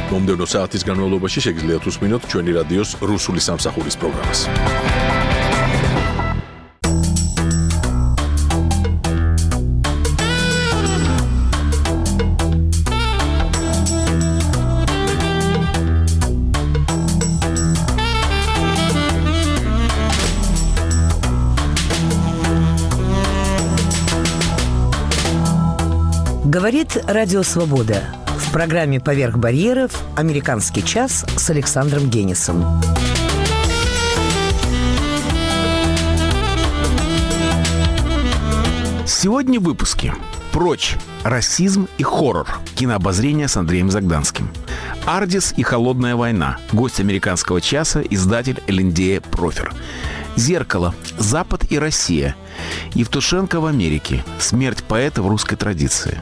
მომდევნო საათის განმავლობაში შეგიძლიათ უსმინოთ ჩვენი რადიოს რუსული სამსახურის პროგრამას. Говорит Радио Свобода. В программе «Поверх барьеров» «Американский час» с Александром Генисом. Сегодня в выпуске. Прочь. Расизм и хоррор. Кинообозрение с Андреем Загданским. Ардис и холодная война. Гость «Американского часа» издатель Линдея Профер. Зеркало. Запад и Россия. Евтушенко в Америке. Смерть поэта в русской традиции.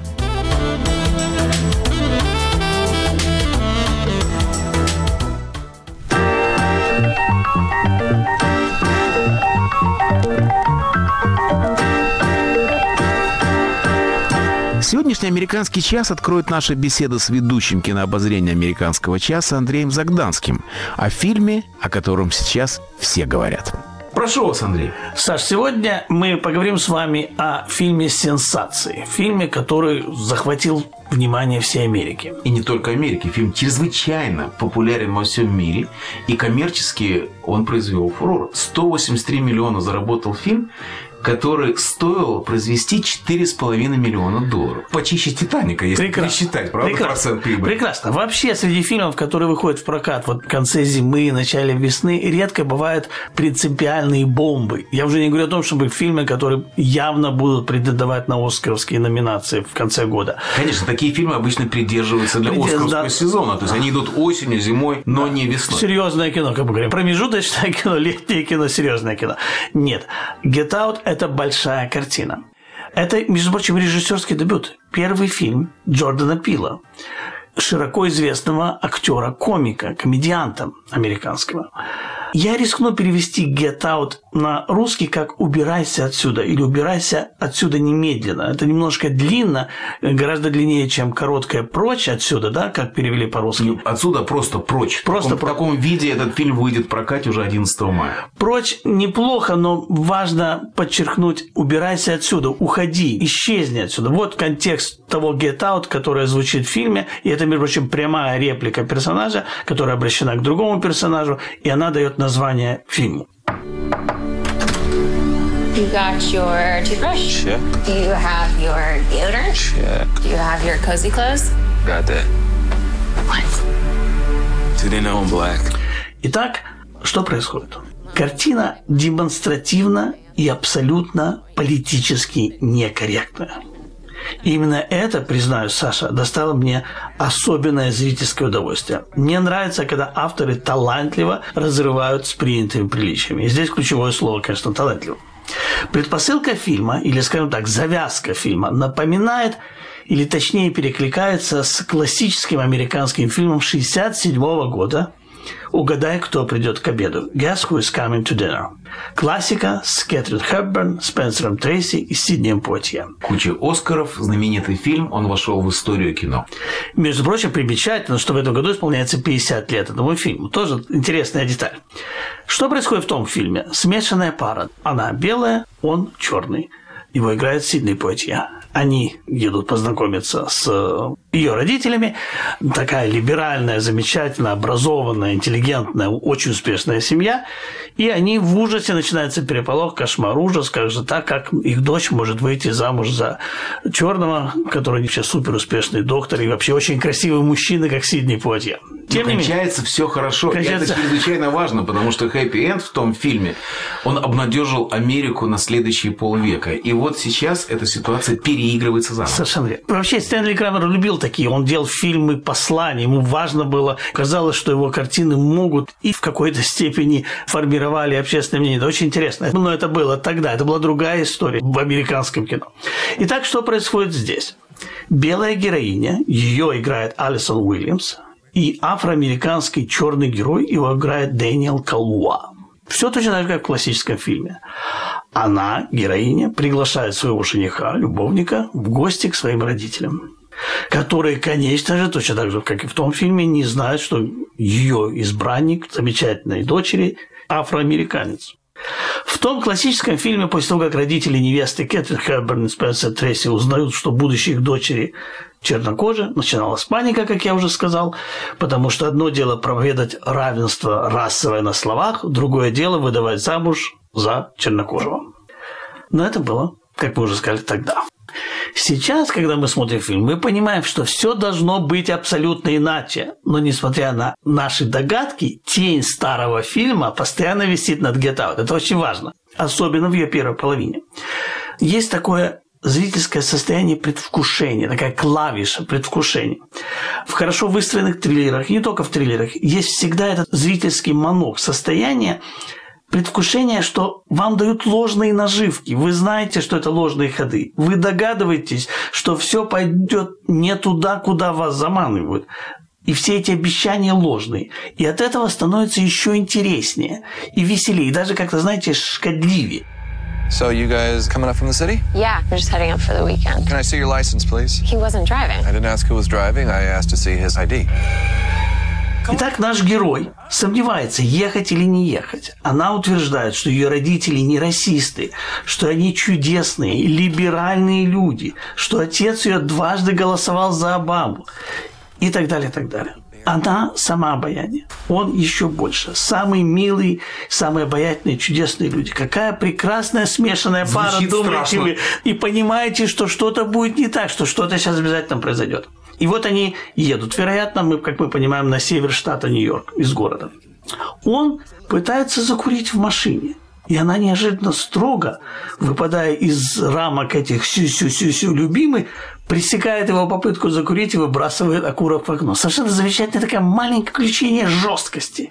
Сегодняшний «Американский час» откроет наша беседа с ведущим кинообозрения «Американского часа» Андреем Загданским о фильме, о котором сейчас все говорят. Прошу вас, Андрей. Саш, сегодня мы поговорим с вами о фильме «Сенсации». Фильме, который захватил внимание всей Америки. И не только Америки. Фильм чрезвычайно популярен во всем мире. И коммерчески он произвел фурор. 183 миллиона заработал фильм, который стоил произвести $4,5 миллиона. Почище «Титаника», если пересчитать, правда, процент прибыли. Прекрасно. Вообще, среди фильмов, которые выходят в прокат вот в конце зимы, начале весны, редко бывают принципиальные бомбы. Я уже не говорю о том, чтобы фильмы, которые явно будут претендовать на оскаровские номинации в конце года. Конечно, такие фильмы обычно придерживаются для оскаровского сезона. То есть они идут осенью, зимой, но не весной. Серьезное кино, как мы говорим. Промежуточное кино, летнее кино, серьезное кино. Нет. Get Out – это большая картина. Это, между прочим, режиссерский дебют. Первый фильм Джордана Пила, широко известного актера-комика, комедианта американского. Я рискну перевести Get Out на русский как «убирайся отсюда» или «убирайся отсюда немедленно». Это немножко длинно, гораздо длиннее, чем короткое «прочь отсюда», да, как перевели по-русски. Отсюда просто «прочь». В таком виде этот фильм выйдет в прокате уже 11 мая. «Прочь» неплохо, но важно подчеркнуть «убирайся отсюда», «уходи», «исчезни отсюда». Вот контекст того Get Out, который звучит в фильме, и это, между прочим, прямая реплика персонажа, которая обращена к другому персонажу, и она дает название фильму. You got your toothbrush? Check. Do you have your deodorant? Check. Do you have your cozy clothes? Got that. What? Do they know I'm black? Итак, что происходит? Картина демонстративно и абсолютно политически некорректная. И именно это, признаюсь, Саша, доставило мне особенное зрительское удовольствие. Мне нравится, когда авторы талантливо разрывают с принятыми приличиями. И здесь ключевое слово, конечно, талантливо. Предпосылка фильма, или, скажем так, завязка фильма, напоминает, или точнее перекликается с классическим американским фильмом 1967 года «Угадай, кто придет к обеду» «Guess who is coming to dinner». Классика с Кэтрин Хепберн, Спенсером Трейси и Сиднеем Пуатье. Куча Оскаров, знаменитый фильм, он вошел в историю кино. Между прочим, примечательно, что в этом году исполняется 50 лет этому фильму. Тоже интересная деталь. Что происходит в том фильме? Смешанная пара. Она белая, он черный. Его играет Сидней Пуатье. Они едут познакомиться с ее родителями. Такая либеральная, замечательно образованная, интеллигентная, очень успешная семья. И они в ужасе, начинается переполох, кошмар, ужас. Как же так, как их дочь может выйти замуж за черного, который вообще суперуспешный доктор и вообще очень красивый мужчина, как Сидней Пуатье. Кончается все хорошо. И это чрезвычайно важно, потому что хэппи-энд в том фильме, он обнадежил Америку на следующие полвека. И вот сейчас эта ситуация переигрывается заново. Совершенно верно. Вообще Стэнли Крамер любил такие. Он делал фильмы послания. Ему важно было, казалось, что его картины могут и в какой-то степени формировали общественное мнение. Это очень интересно. Но это было тогда. Это была другая история в американском кино. Итак, что происходит здесь? Белая героиня, ее играет Алисон Уильямс, и афроамериканский черный герой его играет Дэниел Калуа. Все точно так же, как в классическом фильме. Она, героиня, приглашает своего жениха, любовника, в гости к своим родителям. которые, конечно же, точно так же, как и в том фильме, не знают, что ее избранник замечательной дочери афроамериканец. В том классическом фильме, после того, как родители невесты Кэтрин Хепберн и Спенсер Трейси узнают, что будущие их дочери чернокожие, начиналась паника, как я уже сказал, потому что одно дело проповедовать равенство расовое на словах, другое дело выдавать замуж за чернокожего. Но это было, как мы уже сказали, тогда. Сейчас, когда мы смотрим фильм, мы понимаем, что все должно быть абсолютно иначе. Но, несмотря на наши догадки, тень старого фильма постоянно висит над Get Out. Это очень важно. Особенно в ее первой половине. Есть такое зрительское состояние предвкушения, такая клавиша предвкушения. В хорошо выстроенных триллерах, не только в триллерах, есть всегда этот зрительский монолог, состояние предвкушение, что вам дают ложные наживки. Вы знаете, что это ложные ходы. Вы догадываетесь, что все пойдет не туда, куда вас заманивают. И все эти обещания ложные. И от этого становится еще интереснее и веселее. И даже как-то, знаете, шкодливее. So you guys coming up from the city? Yeah, we're just heading up for the weekend. Can I see your license, please? He wasn't driving. I didn't ask who was driving. I asked to see his ID. Итак, наш герой сомневается, ехать или не ехать. Она утверждает, что ее родители не расисты, что они чудесные, либеральные люди, что отец ее дважды голосовал за Обаму и так далее, и так далее. Она сама обаяние, он еще больше. Самый милый, самые обаятельные, чудесные люди. Какая прекрасная смешанная пара, звучит думаете страшно. вы. И понимаете, что что-то будет не так, что что-то сейчас обязательно произойдет. И вот они едут. Вероятно, как мы понимаем, на север штата Нью-Йорк, из города. Он пытается закурить в машине. И она неожиданно строго, выпадая из рамок этих сю-сю-сю-сю любимых, пресекает его попытку закурить и выбрасывает окурок в окно. Совершенно замечательное такое маленькое включение жесткости.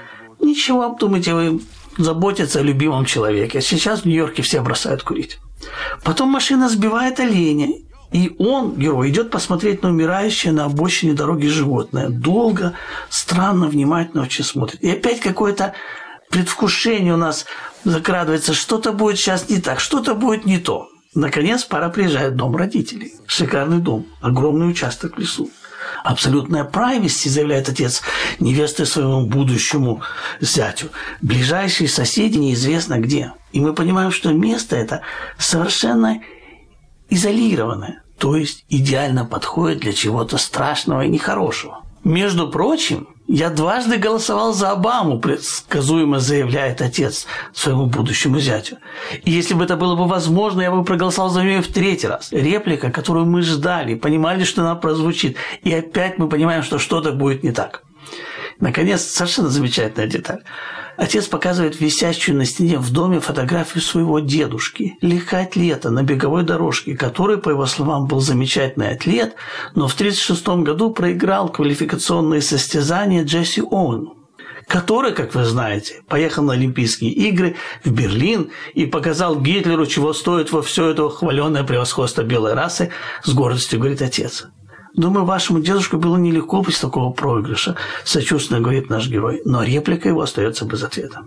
Ничего, думаете, вы заботиться о любимом человеке. Сейчас в Нью-Йорке все бросают курить. Потом машина сбивает оленя. И он, герой, идет посмотреть на умирающее на обочине дороги животное. Долго, странно, внимательно очень смотрит. И опять какое-то предвкушение у нас закрадывается. Что-то будет сейчас не так, что-то будет не то. Наконец, пора приезжает в дом родителей. Шикарный дом, огромный участок в лесу. Абсолютная privacy, заявляет отец невесты своему будущему зятю. Ближайшие соседи неизвестно где. И мы понимаем, что место это совершенно изолированное, то есть идеально подходит для чего-то страшного и нехорошего. Между прочим, я дважды голосовал за Обаму, предсказуемо заявляет отец своему будущему зятю. И если бы это было бы возможно, я бы проголосовал за нее в третий раз. Реплика, которую мы ждали, понимали, что она прозвучит. И опять мы понимаем, что что-то будет не так. Наконец, совершенно замечательная деталь. Отец показывает висящую на стене в доме фотографию своего дедушки, легкоатлета на беговой дорожке, который, по его словам, был замечательный атлет, но в 1936 году проиграл квалификационные состязания Джесси Оуэну, который, как вы знаете, поехал на Олимпийские игры в Берлин и показал Гитлеру, чего стоит во все это хваленое превосходство белой расы, с гордостью говорит отец. Думаю, вашему дедушке было нелегко после такого проигрыша, сочувственно говорит наш герой, но реплика его остается без ответа.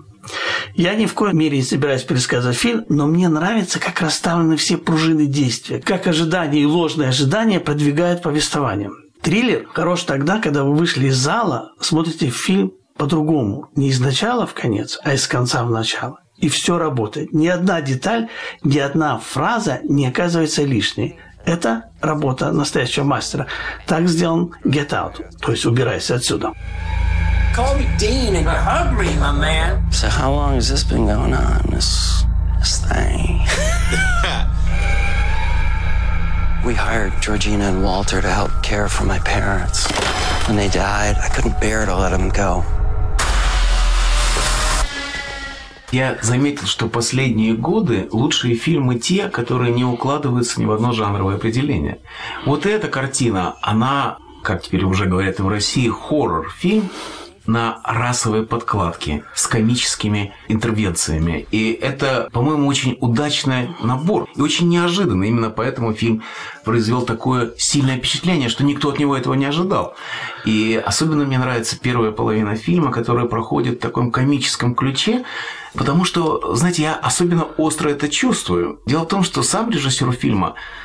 Я ни в коей мере не собираюсь пересказывать фильм, но мне нравится, как расставлены все пружины действия, как ожидания и ложные ожидания продвигают повествование. Триллер хорош тогда, когда вы вышли из зала, смотрите фильм по-другому, не из начала в конец, а из конца в начало. И все работает. Ни одна деталь, ни одна фраза не оказывается лишней. Это работа настоящего мастера. Так сделан Get Out, то есть убирайся отсюда. Call me Dean and hug me, my man. So how long has this been going on, this thing? We hired Georgina and Walter to help care for my parents. When they died, I couldn't bear to let them go. Я заметил, что последние годы лучшие фильмы те, которые не укладываются ни в одно жанровое определение. Вот эта картина, она, как теперь уже говорят в России, хоррор-фильм на расовой подкладке с комическими интервенциями. И это, по-моему, очень удачный набор и очень неожиданно. Именно поэтому фильм произвел такое сильное впечатление, что никто от него этого не ожидал. И особенно мне нравится первая половина фильма, которая проходит в таком комическом ключе, потому что, знаете, я особенно остро это чувствую. Дело в том, что сам режиссер фильма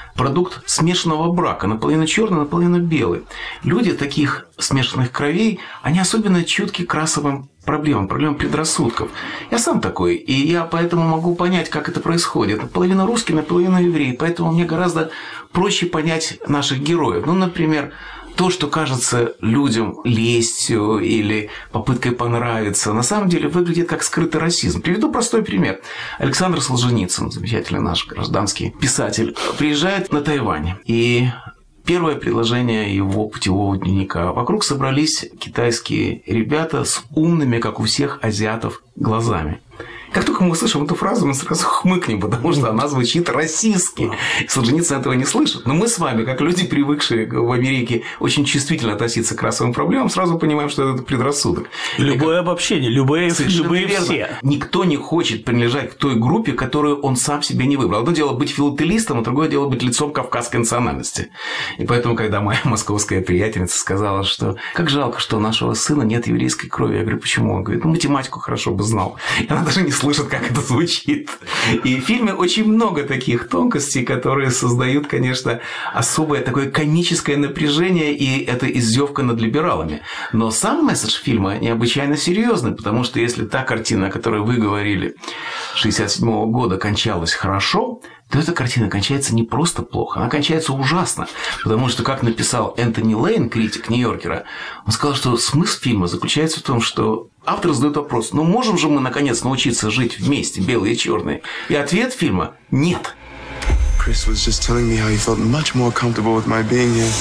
продукт смешанного брака, наполовину черный, наполовину белый. Люди таких смешанных кровей, они особенно чутки к расовым проблемам предрассудков. Я сам такой, и я поэтому могу понять, как это происходит. Наполовину русский, наполовину еврей, поэтому мне гораздо проще понять наших героев. Ну, например, то, что кажется людям лестью или попыткой понравиться, на самом деле выглядит как скрытый расизм. Приведу простой пример. Александр Солженицын, замечательный наш гражданский писатель, приезжает на Тайвань. И первое предложение его путевого дневника. Вокруг собрались китайские ребята с умными, как у всех азиатов, глазами. Как только мы услышим эту фразу, мы сразу хмыкнем, потому что она звучит расистски. Солженицын этого не слышит. Но мы с вами, как люди, привыкшие в Америке очень чувствительно относиться к расовым проблемам, сразу понимаем, что это предрассудок. Любое обобщение, любые все. Никто не хочет принадлежать к той группе, которую он сам себе не выбрал. Одно дело быть филателистом, а другое дело быть лицом кавказской национальности. И поэтому, когда моя московская приятельница сказала, что как жалко, что у нашего сына нет еврейской крови, я говорю, почему? Он говорит, математику хорошо бы знал. И она даже не слышит, как это звучит. И в фильме очень много таких тонкостей, которые создают, конечно, особое такое комическое напряжение, и это издевка над либералами. Но сам месседж фильма необычайно серьезный, потому что если та картина, о которой вы говорили, 1967 года кончалась хорошо, то эта картина кончается не просто плохо, она кончается ужасно. Потому что, как написал Энтони Лейн, критик Нью-Йоркера, он сказал, что смысл фильма заключается в том, что автор задает вопрос, ну можем же мы наконец научиться жить вместе, белые и черные? И ответ фильма – нет. Chris was just telling me how he felt much more comfortable with my being here.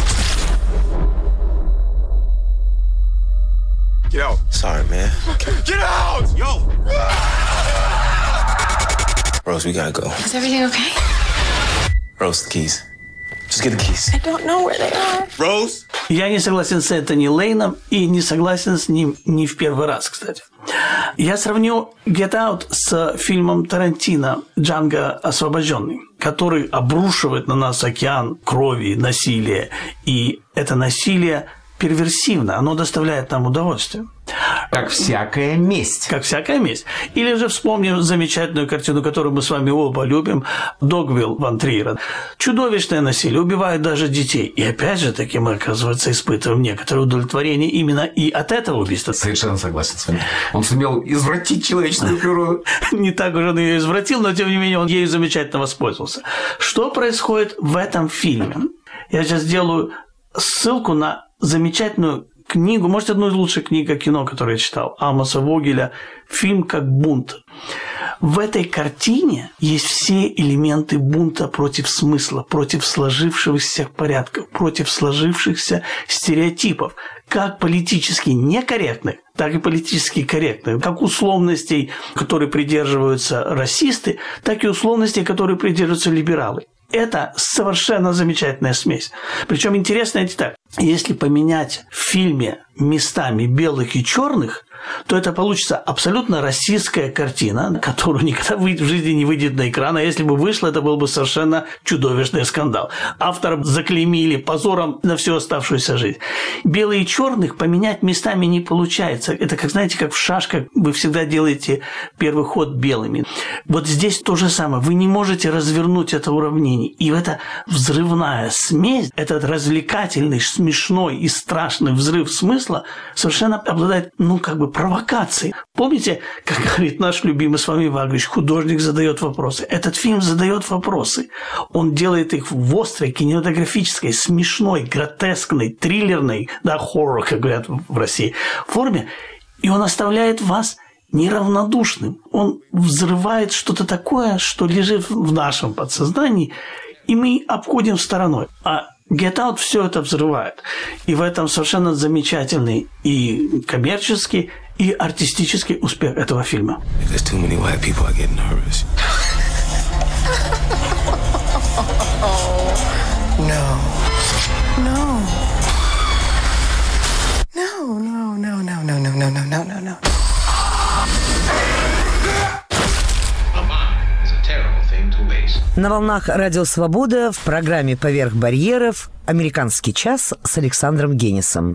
Get out. Sorry, man. Get out! Yo! Rose, we gotta go. Is everything okay? Rose, the keys. Just get the keys. I don't know where they are. Rose? Я не согласен с Энтони Лейном и не согласен с ним не в первый раз, кстати. Я сравню Get Out с фильмом Тарантино «Джанго освобожденный», который обрушивает на нас океан крови, насилия, и это насилие перверсивно, оно доставляет нам удовольствие. Как всякая месть. Как всякая месть. Или же вспомним замечательную картину, которую мы с вами оба любим, «Догвилл» Ван Триера. Чудовищное насилие, убивают даже детей. И опять же таки мы, оказывается, испытываем некоторое удовлетворение именно и от этого убийства. Совершенно согласен с вами. Он сумел извратить человеческую природу. Не так уж он ее извратил, но тем не менее он ею замечательно воспользовался. Что происходит в этом фильме? Я сейчас сделаю ссылку на замечательную книгу, может, одну из лучших книг о кино, которую я читал, Амоса Вогеля «Фильм как бунт». В этой картине есть все элементы бунта против смысла, против сложившихся порядков, против сложившихся стереотипов, как политически некорректных, так и политически корректных, как условностей, которые придерживаются расисты, так и условностей, которые придерживаются либералы. Это совершенно замечательная смесь. Причем интересная деталь. Если поменять в фильме местами белых и черных, то это получится абсолютно расистская картина, которую никогда в жизни не выйдет на экран, а если бы вышла, это был бы совершенно чудовищный скандал. Автора заклеймили позором на всю оставшуюся жизнь. Белые и черных поменять местами не получается. Это, как знаете, как в шашках вы всегда делаете первый ход белыми. Вот здесь то же самое. Вы не можете развернуть это уравнение. И эта взрывная смесь, этот развлекательный, смешной и страшный взрыв смысла совершенно обладает, провокацией. Помните, как говорит наш любимый с вами Вагрич, художник задает вопросы. Этот фильм задает вопросы. Он делает их в острой, кинематографической, смешной, гротескной, триллерной, хоррор, как говорят в России, форме. И он оставляет вас неравнодушным. Он взрывает что-то такое, что лежит в нашем подсознании, и мы обходим стороной. А Get Out все это взрывает. И в этом совершенно замечательный и коммерческий, и артистический успех этого фильма. No. A mind is a terrible thing to waste. На волнах Радио Свобода в программе «Поверх барьеров» «Американский час» с Александром Генисом.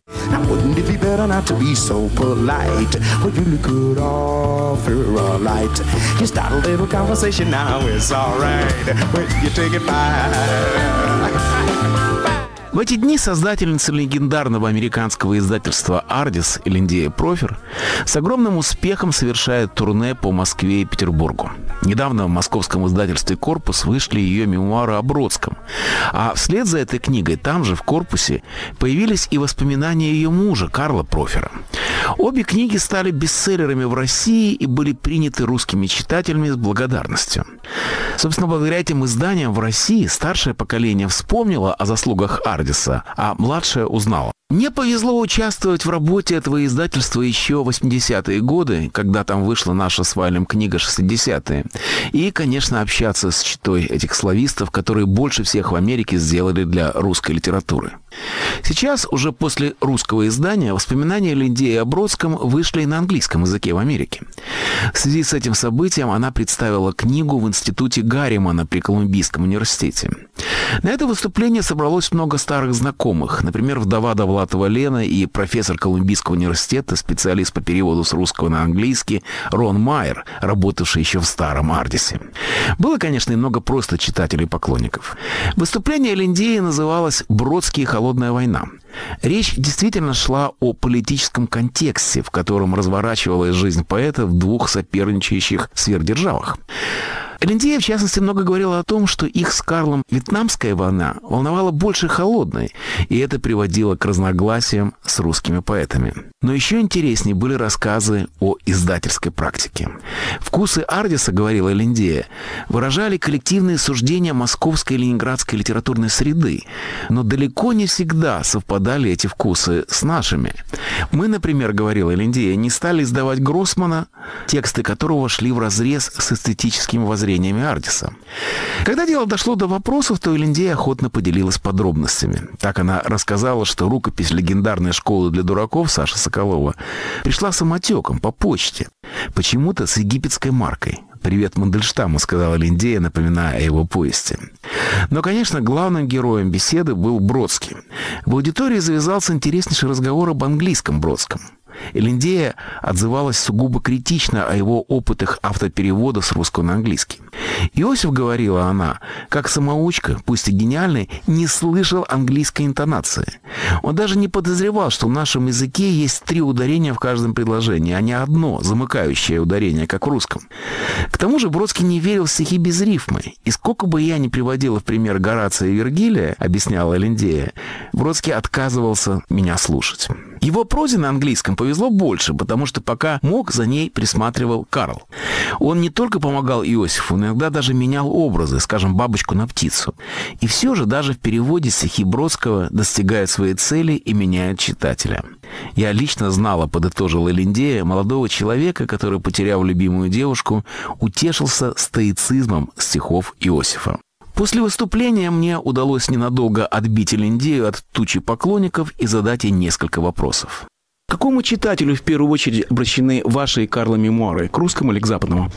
В эти дни создательница легендарного американского издательства «Ардис» Линдея Профер с огромным успехом совершает турне по Москве и Петербургу. Недавно в московском издательстве «Корпус» вышли ее мемуары о Бродском. А вслед за этой книгой там же, в «Корпусе», появились и воспоминания ее мужа Карла Профера. Обе книги стали бестселлерами в России и были приняты русскими читателями с благодарностью. Собственно, благодаря этим изданиям в России старшее поколение вспомнило о заслугах Ардиса, а младшее узнало. Мне повезло участвовать в работе этого издательства еще в 80-е годы, когда там вышла наша с Вайлем книга «60-е». И, конечно, общаться с читой этих славистов, которые больше всех в Америке сделали для русской литературы. Сейчас, уже после русского издания, воспоминания Линдеи о Бродском вышли на английском языке в Америке. В связи с этим событием она представила книгу в институте Гарримана при Колумбийском университете. На это выступление собралось много старых знакомых, например, вдова Довлатова Лена и профессор Колумбийского университета, специалист по переводу с русского на английский Рон Майер, работавший еще в старом Ардисе. Было, конечно, и много просто читателей и поклонников. Выступление Линдеи называлось «Бродский и холодная война». Речь действительно шла о политическом контексте, в котором разворачивалась жизнь поэта в двух соперничающих сверхдержавах. Линдея, в частности, много говорила о том, что их с Карлом вьетнамская война волновала больше холодной, и это приводило к разногласиям с русскими поэтами. Но еще интереснее были рассказы о издательской практике. Вкусы Ардиса, говорила Линдея, выражали коллективные суждения московской и ленинградской литературной среды, но далеко не всегда совпадали эти вкусы с нашими. Мы, например, говорила Линдея, не стали издавать Гроссмана, тексты которого шли вразрез с эстетическими воззрениями Ардиса. Когда дело дошло до вопросов, то Линдея охотно поделилась подробностями. Так она рассказала, что рукопись легендарной школы для дураков Саши Соколова пришла самотеком по почте, почему-то с египетской маркой. «Привет Мандельштаму», — сказала Линдея, напоминая о его повести. Но, конечно, главным героем беседы был Бродский. В аудитории завязался интереснейший разговор об английском Бродском. Линдея отзывалась сугубо критично о его опытах автоперевода с русского на английский. Иосиф, говорила она, как самоучка, пусть и гениальный, не слышал английской интонации. Он даже не подозревал, что в нашем языке есть 3 ударения в каждом предложении, а не одно, замыкающее ударение, как в русском. К тому же Бродский не верил в стихи без рифмы. И сколько бы я ни приводила в пример Горация и Вергилия, объясняла Линдея, Бродский отказывался меня слушать. Его прозе на английском повезло больше, потому что пока мог, за ней присматривал Карл. Он не только помогал Иосифу, но иногда даже менял образы, скажем, бабочку на птицу. И все же даже в переводе стихи Бродского достигают своей цели и меняют читателя. Я лично знала, подытожила Линдея, молодого человека, который, потеряв любимую девушку, утешился стоицизмом стихов Иосифа. После выступления мне удалось ненадолго отбить Линдею от тучи поклонников и задать ей несколько вопросов. К какому читателю в первую очередь обращены ваши и Карла мемуары? К русскому или к западному?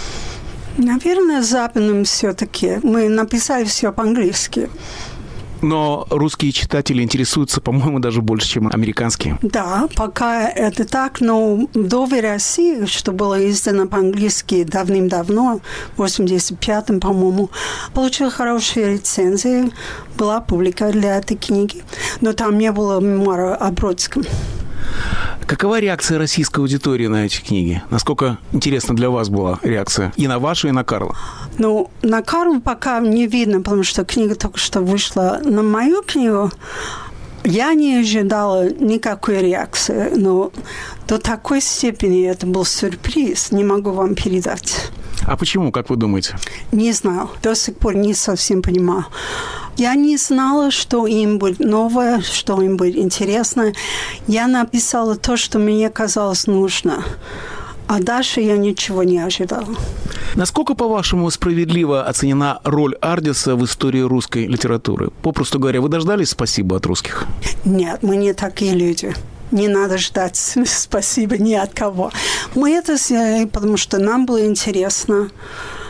Наверное, западным все-таки. Мы написали все по-английски. Но русские читатели интересуются, по-моему, даже больше, чем американские. Да, пока это так, но «Вдовы России», что было издано по-английски давным-давно, в 85-м, по-моему, получила хорошие рецензии, была публика для этой книги, но там не было мемуара о Бродском. Какова реакция российской аудитории на эти книги? Насколько интересна для вас была реакция и на вашу, и на Карла? Ну, на Карла пока не видно, потому что книга только что вышла. На мою книгу я не ожидала никакой реакции, но до такой степени это был сюрприз, не могу вам передать. А почему, как вы думаете? Не знаю, до сих пор не совсем понимаю. Я не знала, что им будет новое, что им будет интересно. Я написала то, что мне казалось нужно. А дальше я ничего не ожидала. Насколько, по-вашему, справедливо оценена роль Ардиса в истории русской литературы? Попросту говоря, вы дождались спасибо от русских? Нет, мы не такие люди. Не надо ждать спасибо ни от кого. Мы это сделали, потому что нам было интересно.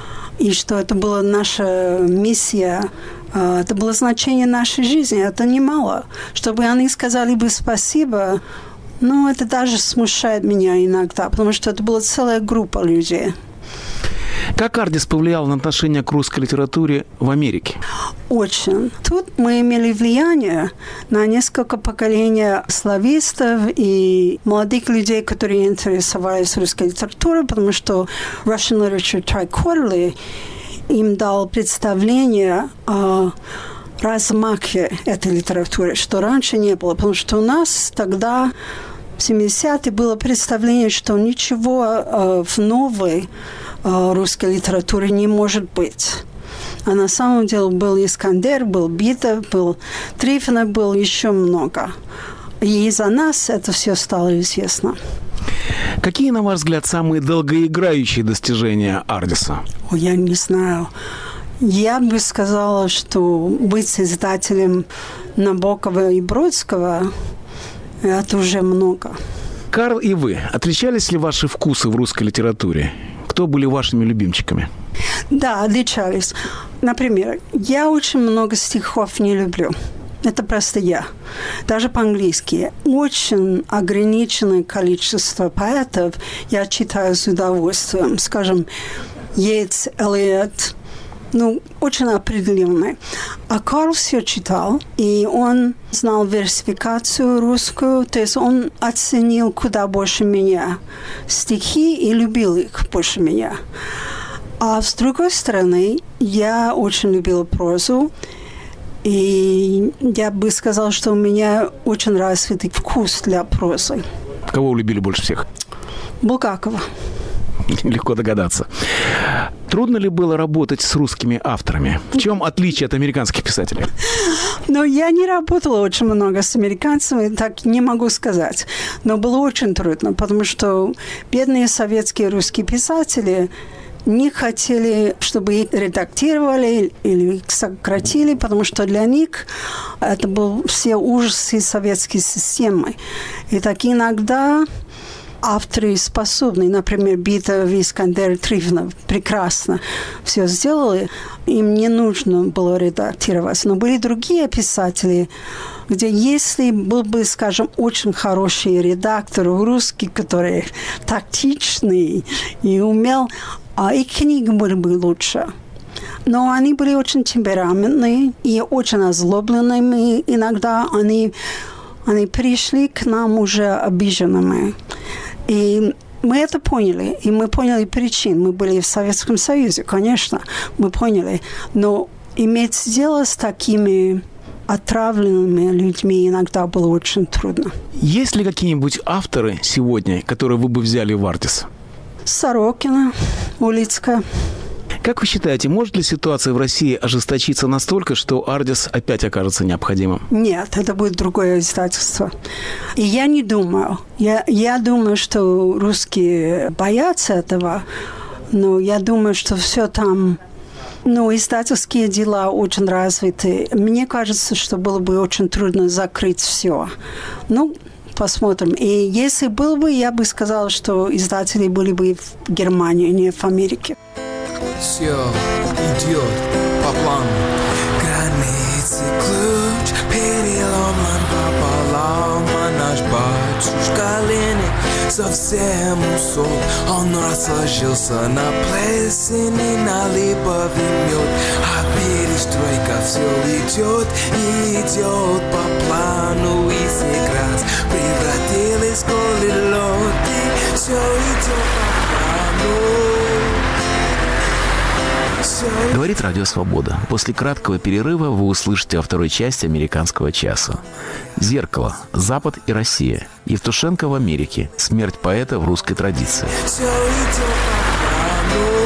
и что это была наша миссия, это было значение нашей жизни, это немало. Чтобы они сказали бы спасибо, это даже смущает меня иногда, потому что это была целая группа людей. Как Ардис повлиял на отношение к русской литературе в Америке? Очень. Тут мы имели влияние на несколько поколений славистов и молодых людей, которые интересовались русской литературой, потому что Russian Literature Tri-Quarterly им дал представление о размахе этой литературы, что раньше не было, потому что у нас тогда в 70-е было представление, что ничего в новой русской литературе не может быть. А на самом деле был Искандер, был Битов, был Трифонов, был еще много. И из-за нас это все стало известно. Какие, на ваш взгляд, самые долгоиграющие достижения Ардиса? Я не знаю. Я бы сказала, что быть издателем Набокова и Бродского – это уже много. Карл и вы, отличались ли ваши вкусы в русской литературе? Кто были вашими любимчиками? Да, отличались. Например, я очень много стихов не люблю. Это просто я. Даже по-английски. Очень ограниченное количество поэтов я читаю с удовольствием. Скажем, Йейтс, Эллиот. Очень определенный. А Карл все читал, и он знал версификацию русскую, то есть он оценил куда больше меня стихи и любил их больше меня. А с другой стороны, я очень любила прозу, и я бы сказала, что у меня очень развитый вкус для прозы. Кого вы любили больше всех? Булгакова. Легко догадаться. Трудно ли было работать с русскими авторами? В чем отличие от американских писателей? Я не работала очень много с американцами, так не могу сказать. Но было очень трудно, потому что бедные советские русские писатели не хотели, чтобы их редактировали или их сократили, потому что для них это были все ужасы советской системы. И так иногда авторы способны, например, Битов, Искандер, Трифонов, прекрасно все сделали, им не нужно было редактировать. Но были другие писатели, где если был бы, скажем, очень хороший редактор русский, который тактичный и умел, и книги были бы лучше. Но они были очень темпераментные и очень озлобленными. Иногда они пришли к нам уже обиженными. И мы это поняли, и мы поняли причин. Мы были в Советском Союзе, конечно, мы поняли. Но иметь дело с такими отравленными людьми иногда было очень трудно. Есть ли какие-нибудь авторы сегодня, которые вы бы взяли в Ардис? Сорокина, Улицкая. Как вы считаете, может ли ситуация в России ожесточиться настолько, что Ардис опять окажется необходимым? Нет, это будет другое издательство. И я не думаю. Я думаю, что русские боятся этого, но я думаю, что все там... издательские дела очень развиты. Мне кажется, что было бы очень трудно закрыть все. Посмотрим. И если было бы, я бы сказала, что издатели были бы в Германии, не в Америке. Все идет по плану. Границы ключ переломан пополам, а наш батюшка Ленин совсем усол. Он разложился на плесени, на липовый мед, а перестройка все идет по плану. И сейчас превратились в колелоты, все идет по плану. Говорит Радио Свобода. После краткого перерыва вы услышите во второй части «Американского часа». «Зеркало. Запад и Россия». Евтушенко в Америке. Смерть поэта в русской традиции. Все идет по плану.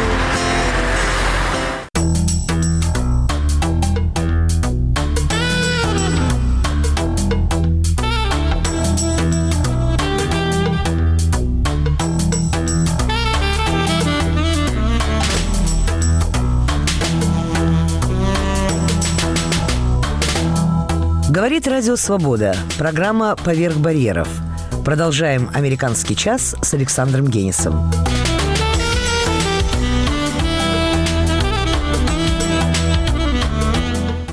Говорит Радио Свобода. Программа «Поверх барьеров». Продолжаем «Американский час» с Александром Генисом.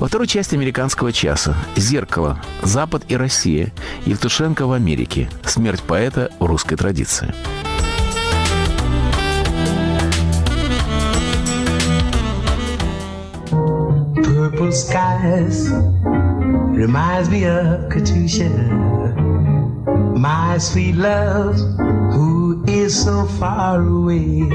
Во второй части «Американского часа» «Зеркало. Запад и Россия». Евтушенко в Америке. Смерть поэта в русской традиции. Purple skies reminds me of Katusha, my sweet love, who is so far away.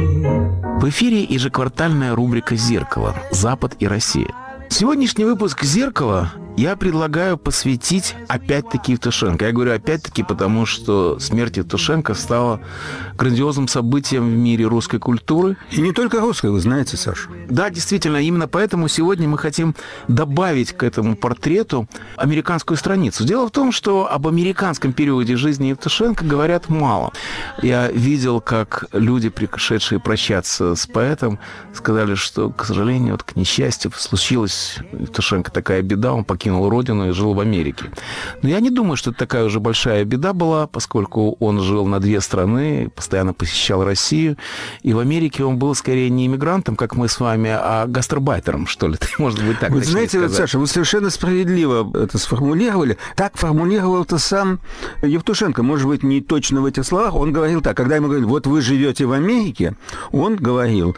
В эфире ежеквартальная рубрика «Зеркало. Запад и Россия». Сегодняшний выпуск «Зеркала» я предлагаю посвятить опять-таки Евтушенко. Я говорю опять-таки, потому что смерть Евтушенко стала грандиозным событием в мире русской культуры. И не только русской, вы знаете, Саша. Да, действительно, именно поэтому сегодня мы хотим добавить к этому портрету американскую страницу. Дело в том, что об американском периоде жизни Евтушенко говорят мало. Я видел, как люди, пришедшие прощаться с поэтом, сказали, что, к сожалению, к несчастью, случилась Евтушенко такая беда, он покинул родину и жил в Америке. Но я не думаю, что это такая уже большая беда была, поскольку он жил на 2 страны, постоянно посещал Россию, и в Америке он был скорее не иммигрантом, как мы с вами, а гастарбайтером, что ли, может быть, так. Вы знаете, вот, Саша, вы совершенно справедливо это сформулировали. Так формулировал-то сам Евтушенко, может быть, не точно в этих словах. Он говорил так, когда ему говорили, вот вы живете в Америке, он говорил,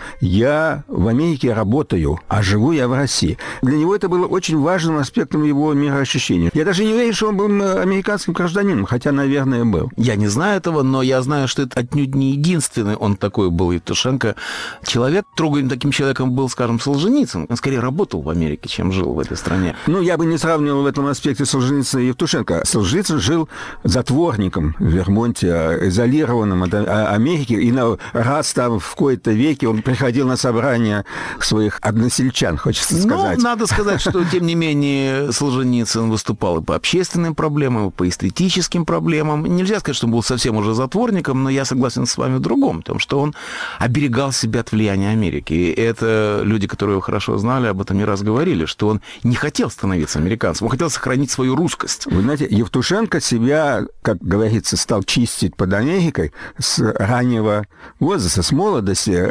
я в Америке работаю, а живу я в России. Для него это было очень важным аспектом его мироощущения. Я даже не уверен, что он был американским гражданином, хотя, наверное, был. Я не знаю этого, но я знаю, что это отнюдь не единственный он такой был, Евтушенко. Человек, трогательным таким человеком был, скажем, Солженицын. Он скорее работал в Америке, чем жил в этой стране. Ну, я бы не сравнивал в этом аспекте Солженицына и Евтушенко. Солженицын жил затворником в Вермонте, изолированным от Америки, и раз там в кои-то веке он приходил на собрания своих односельчан, хочется сказать. Ну, надо сказать, что, тем не менее, Солженицын выступал и по общественным проблемам, и по эстетическим проблемам. Нельзя сказать, что он был совсем уже затворником, но я согласен с вами в другом, в том, что он оберегал себя от влияния Америки. И это люди, которые его хорошо знали, об этом не раз говорили, что он не хотел становиться американцем, он хотел сохранить свою русскость. Вы знаете, Евтушенко себя, как говорится, стал чистить под Америкой с раннего возраста, с молодости.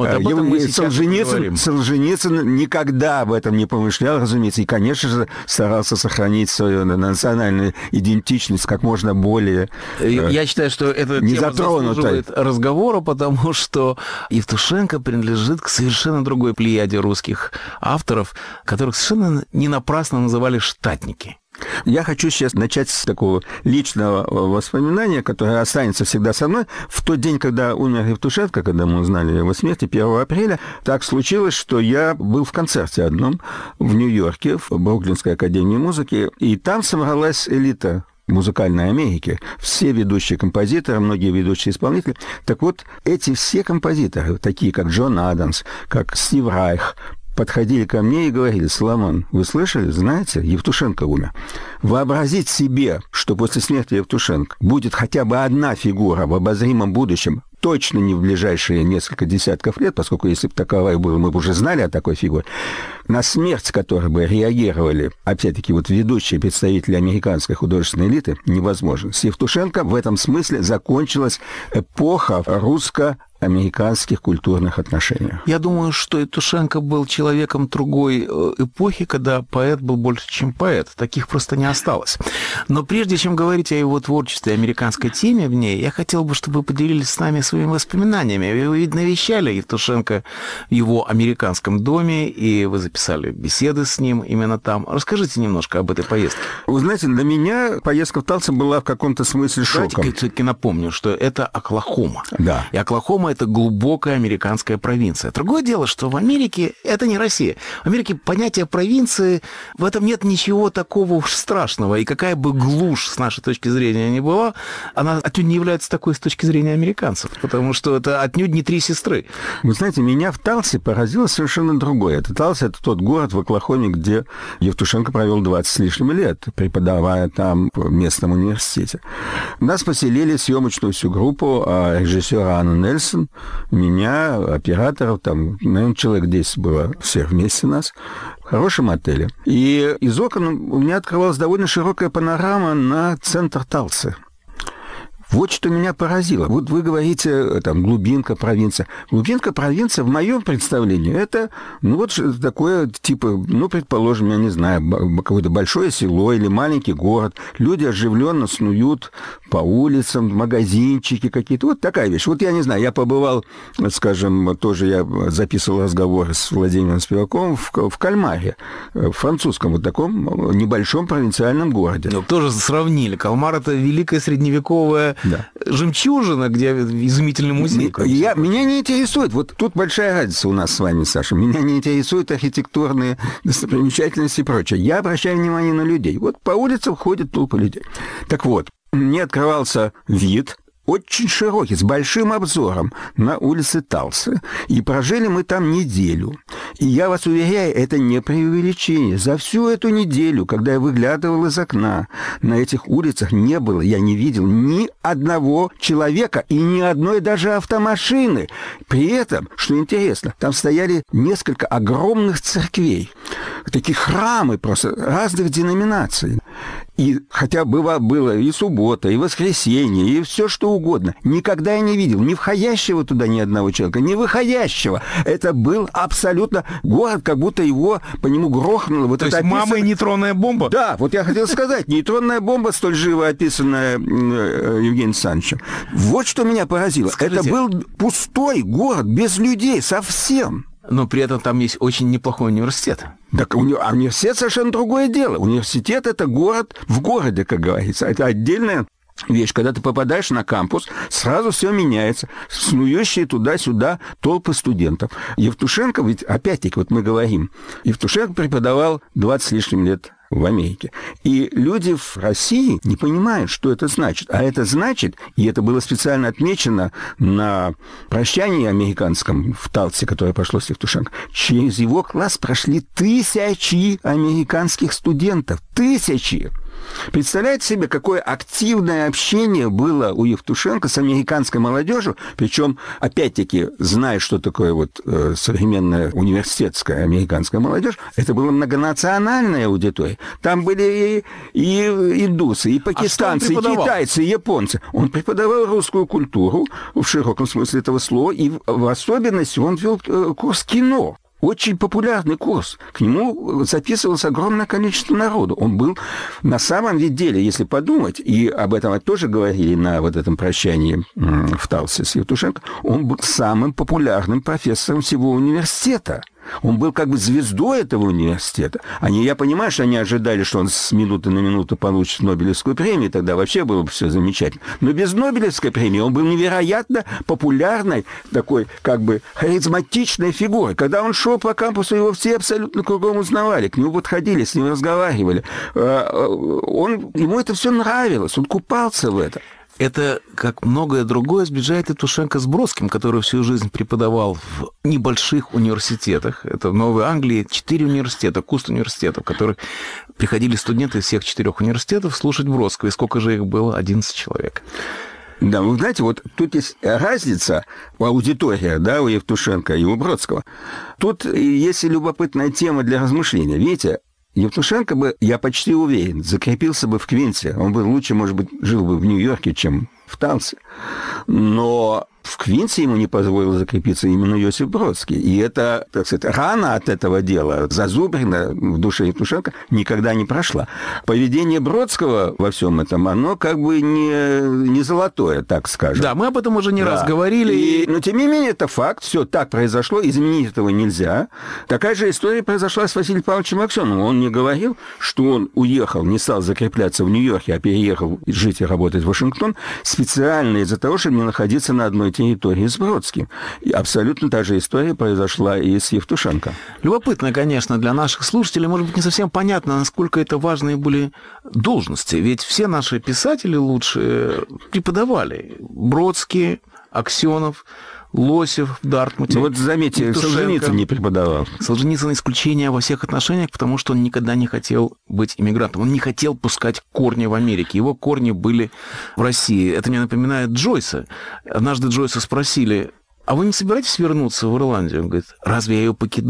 Вот Солженицын никогда об этом не помышлял, разумеется, и, конечно же, старался сохранить свою национальную идентичность как можно более Я считаю, что эта тема заслуживает разговора, потому что Евтушенко принадлежит к совершенно другой плеяде русских авторов, которых совершенно не напрасно называли штатники. Я хочу сейчас начать с такого личного воспоминания, которое останется всегда со мной. В тот день, когда умер Евтушенко, когда мы узнали о его смерти, 1 апреля, так случилось, что я был в концерте одном в Нью-Йорке, в Бруклинской академии музыки, и там собралась элита музыкальной Америки. Все ведущие композиторы, многие ведущие исполнители. Так вот, эти все композиторы, такие как Джон Адамс, как Стив Райх, подходили ко мне и говорили: Соломон, вы слышали, знаете, Евтушенко умер. Вообразить себе, что после смерти Евтушенко будет хотя бы одна фигура в обозримом будущем, точно не в ближайшие несколько десятков лет, поскольку если бы таковая была, мы бы уже знали о такой фигуре, на смерть которой бы реагировали, опять-таки, вот ведущие представители американской художественной элиты, невозможно. С Евтушенко в этом смысле закончилась эпоха русско-американских культурных отношений. Я думаю, что Евтушенко был человеком другой эпохи, когда поэт был больше, чем поэт. Таких просто не осталось. Но прежде чем говорить о его творчестве, американской теме в ней, я хотел бы, чтобы вы поделились с нами своими воспоминаниями. Вы ведь навещали Евтушенко в его американском доме, и вы записали беседы с ним именно там. Расскажите немножко об этой поездке. Вы знаете, для меня поездка в Талсы была в каком-то смысле шоком. Давайте все-таки напомню, что это Оклахома. Да. И Оклахома — это глубокая американская провинция. Другое дело, что в Америке это не Россия. В Америке понятие провинции, в этом нет ничего такого уж страшного. И какая бы глушь с нашей точки зрения ни была, она отнюдь не является такой с точки зрения американцев. Потому что это отнюдь не 3 сестры. Вы знаете, меня в Талсе поразило совершенно другое. Это Талса — это тот город в Оклахоме, где Евтушенко провел 20 с лишним лет, преподавая там в местном университете. Нас поселили в съемочную всю группу, режиссера Анну Нельсон, меня, операторов, там, наверное, человек 10 было всех вместе нас, в хорошем отеле. И из окон у меня открывалась довольно широкая панорама на центр Талсы. Вот что меня поразило. Вот вы говорите, там, глубинка, провинция. Глубинка, провинция, в моем представлении, это, ну, вот такое, типа, ну, предположим, я не знаю, какое-то большое село или маленький город. Люди оживленно снуют по улицам, магазинчики какие-то. Вот такая вещь. Вот я не знаю, я побывал, скажем, тоже я записывал разговоры с Владимиром Спиваковым в Кальмаре, в французском вот таком небольшом провинциальном городе. Ну, тоже сравнили. Кальмар — это великая средневековая жемчужина, где изумительный музей. Меня не интересует, вот тут большая разница у нас с вами, Саша, меня не интересуют архитектурные достопримечательности и прочее. Я обращаю внимание на людей. Вот по улицам ходят толпы людей. Так вот, мне открывался вид очень широкий, с большим обзором на улице Талсы. И прожили мы там неделю. И я вас уверяю, это не преувеличение. За всю эту неделю, когда я выглядывал из окна, на этих улицах не было, я не видел ни одного человека и ни одной даже автомашины. При этом, что интересно, там стояли несколько огромных церквей. Такие храмы просто разных деноминаций. И хотя было и суббота, и воскресенье, и все что угодно. Никогда я не видел ни входящего туда ни одного человека, ни выходящего. Это был абсолютно город, как будто его по нему грохнуло. Вот то есть мама и нейтронная бомба? Да, вот я хотел сказать, нейтронная бомба, столь живо описанная Евгением Александровичем. Вот что меня поразило. Скажите, это был пустой город, без людей, совсем. Но при этом там есть очень неплохой университет. Так университет совершенно другое дело. Университет – это город в городе, как говорится. Это отдельная вещь. Когда ты попадаешь на кампус, сразу все меняется. Снующие туда-сюда толпы студентов. Евтушенко, ведь опять-таки, вот мы говорим, Евтушенко преподавал 20 с лишним лет в Америке. И люди в России не понимают, что это значит. А это значит, и это было специально отмечено на прощании американском в Талсе, которое прошло с Евтушенко, через его класс прошли тысячи американских студентов. Тысячи! Представляете себе, какое активное общение было у Евтушенко с американской молодежью, причем, опять-таки, зная, что такое вот современная университетская американская молодежь, это была многонациональная аудитория. Там были и индусы, и пакистанцы, и китайцы, и японцы. Он преподавал русскую культуру в широком смысле этого слова, и в особенности он вел курс кино. Очень популярный курс. К нему записывалось огромное количество народу. Он был на самом деле, если подумать, и об этом тоже говорили на вот этом прощании в Талсе с Евтушенко, он был самым популярным профессором всего университета. Он был как бы звездой этого университета. Я понимаю, что они ожидали, что он с минуты на минуту получит Нобелевскую премию, тогда вообще было бы все замечательно. Но без Нобелевской премии он был невероятно популярной, такой как бы харизматичной фигурой. Когда он шел по кампусу, его все абсолютно кругом узнавали, к нему подходили, с ним разговаривали. Ему это все нравилось, он купался в этом. Это, как многое другое, сближает Евтушенко с Бродским, который всю жизнь преподавал в небольших университетах. Это в Новой Англии 4 университета, куст университетов, в которых приходили студенты из всех 4 университетов слушать Бродского. И сколько же их было? 11 человек. Да, вы знаете, вот тут есть разница, аудитория, да, у Евтушенко и у Бродского. Тут есть любопытная тема для размышления. Видите, Евтушенко бы, я почти уверен, закрепился бы в Квинсе. Он бы лучше, может быть, жил бы в Нью-Йорке, чем в Талсе. Но в Квинсе ему не позволил закрепиться именно Иосиф Бродский. И это, так сказать, рана от этого дела, зазубрина в душе Евтушенко, никогда не прошла. Поведение Бродского во всем этом, оно как бы не золотое, так скажем. Да, мы об этом уже не раз говорили. Но, тем не менее, это факт. Все так произошло, изменить этого нельзя. Такая же история произошла с Василием Павловичем Аксеновым. Он мне говорил, что он уехал, не стал закрепляться в Нью-Йорке, а переехал жить и работать в Вашингтон специально из-за того, чтобы не находиться на одной территории с Бродским. И абсолютно та же история произошла и с Евтушенко. Любопытно, конечно, для наших слушателей, может быть, не совсем понятно, насколько это важные были должности. Ведь все наши писатели лучшие преподавали. Бродский, Аксенов, Лосев в Дартмуте. Ну вот заметьте, Евтушенко. Солженицын не преподавал. Солженицын исключение во всех отношениях, потому что он никогда не хотел быть иммигрантом. Он не хотел пускать корни в Америке. Его корни были в России. Это мне напоминает Джойса. Однажды Джойса спросили: а вы не собираетесь вернуться в Ирландию? Он говорит: разве я ее покидал?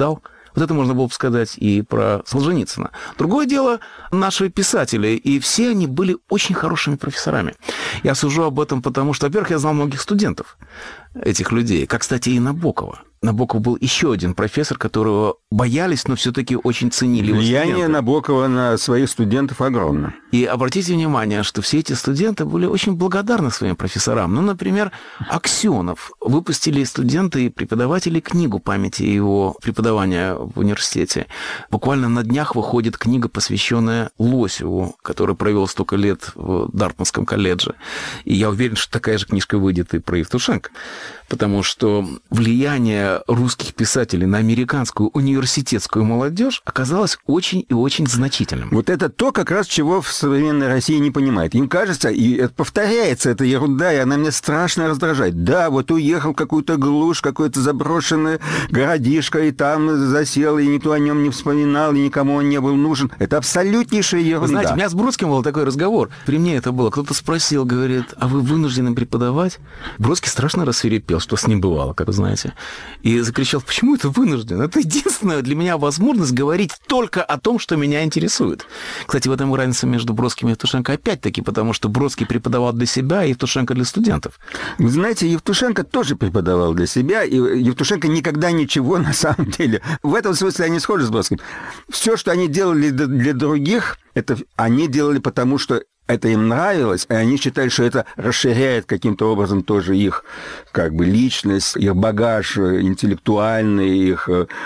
Вот это можно было бы сказать и про Солженицына. Другое дело наши писатели, и все они были очень хорошими профессорами. Я сужу об этом потому, что, во-первых, я знал многих студентов этих людей, как, кстати, и Набокова. Набоков был еще один профессор, которого боялись, но все-таки очень ценили его студенты. Влияние Набокова на своих студентов огромно. И обратите внимание, что все эти студенты были очень благодарны своим профессорам. Ну, например, Аксенов. Выпустили студенты и преподаватели книгу памяти его преподавания в университете. Буквально на днях выходит книга, посвященная Лосеву, который провел столько лет в Дартмутском колледже. И я уверен, что такая же книжка выйдет и про Евтушенко. Потому что влияние русских писателей на американскую университетскую молодежь оказалось очень и очень значительным. Вот это то, как раз чего в современной России не понимает. Им кажется, и это повторяется, эта ерунда, и она меня страшно раздражает. Да, вот уехал в какую-то глушь, какое-то заброшенное городишко, и там засел, и никто о нем не вспоминал, и никому он не был нужен. Это абсолютнейшая ерунда. Вы знаете, у меня с Бродским был такой разговор. При мне это было. Кто-то спросил, говорит, а вы вынуждены преподавать? Бродский страшно рассвирепел, что с ним бывало, как вы знаете. И закричал, почему это вынужден? Это единственная для меня возможность говорить только о том, что меня интересует. Кстати, в этом разница между Бродским и Евтушенко опять-таки, потому что Бродский преподавал для себя, а Евтушенко для студентов. Вы знаете, Евтушенко тоже преподавал для себя, и Евтушенко никогда ничего на самом деле. В этом смысле они схожи с Бродским. Все, что они делали для других, это они делали потому, что это им нравилось, и они считали, что это расширяет каким-то образом тоже их как бы личность, их багаж интеллектуальный, их